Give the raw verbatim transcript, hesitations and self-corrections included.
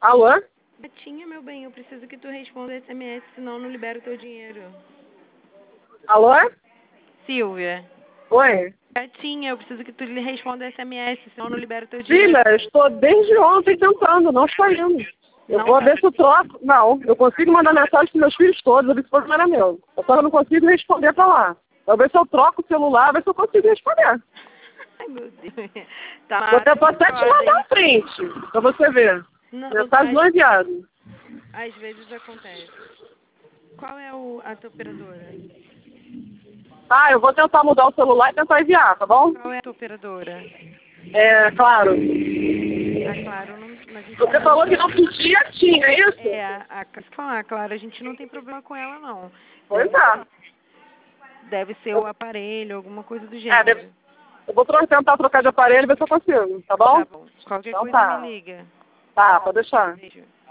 Alô? Gatinha, meu bem, eu preciso que tu responda S M S, senão eu não libero teu dinheiro. Alô? Silvia. Oi? Gatinha, eu preciso que tu lhe responda S M S, senão eu não libero teu dinheiro. Filha, estou desde ontem tentando, não está indo. Eu Não vou tá. ver se eu troco. Não, eu consigo mandar mensagem para meus filhos todos, eu vi que foi não era meu. Eu só não consigo responder para lá. Vou ver se eu troco o celular, ver se eu consigo responder. Ai, meu Deus. Tá. Vou tentar até te mandar à frente, para você ver. Não, Mensagem não enviada. às vezes acontece. Qual é o, a tua operadora? Ah, eu vou tentar mudar o celular e tentar enviar, tá bom? Qual é a tua operadora? É, claro. Ah, claro, não, a gente Você não... falou que não podia, tinha, é isso? É, a, a, falar, claro, a gente não tem problema com ela, não. Pois Deve, é. deve ser o aparelho, alguma coisa do É, gênero. deve... eu vou tro- tentar trocar de aparelho e ver se eu consigo, tá bom? Tá bom. Qualquer Então coisa tá. me liga. Tá, pode deixar. Beijo.